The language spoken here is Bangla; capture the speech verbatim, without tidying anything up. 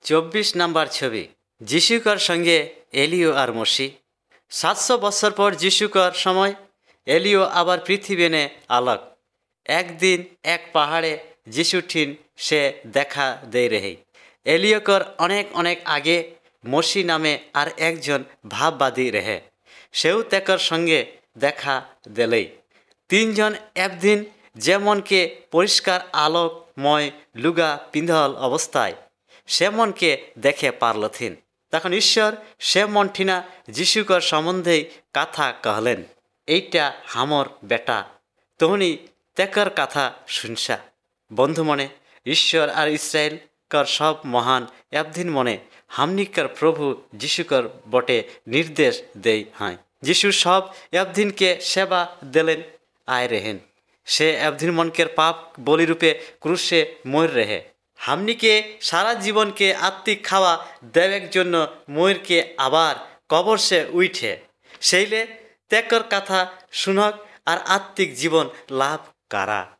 চব্বিশ নাম্বার ছবি যিশুকর সঙ্গে এলিও আর মসি। সাতশো বছর পর যিশুকর সময় এলিও আবার পৃথিবী নে আলোক। একদিন এক পাহাড়ে যিশু ঠিন সে দেখা দেই রেহে। এলিয়কর অনেক অনেক আগে মসি নামে আর একজন ভাববাদী রেহে, সেও তেকর সঙ্গে দেখা দেলেই। তিনজন একদিন যেমনকে পরিষ্কার আলোকময় লুগা পিন্ধল অবস্থায় সেমনকে দেখে পারলথিন। তখন ঈশ্বর সে মনঠিনা যিশুকর সম্বন্ধেই কথা कहলেন, এইটা হামর বেটা, তহনি তেকর কথা শুনসা। বন্ধু মনে ঈশ্বর আর ইসরায়েল কর সব মহান একদিন মনে হামনিকর প্রভু যিশুকর বটে নির্দেশ দেই হয়। যিশু সব একদিনকে সেবা দিলেন আয় রেহেন। সে একদিন মনকের পাপ বলিরূপে ক্রুশে মর রেহে। হামনিকে সারা জীবনকে আত্মিক খাওয়া দেবের জন্য ময়ূরকে আবার কবর সে উঠে সেইলে তেকর কথা শুনক আর আত্মিক জীবন লাভ কারা।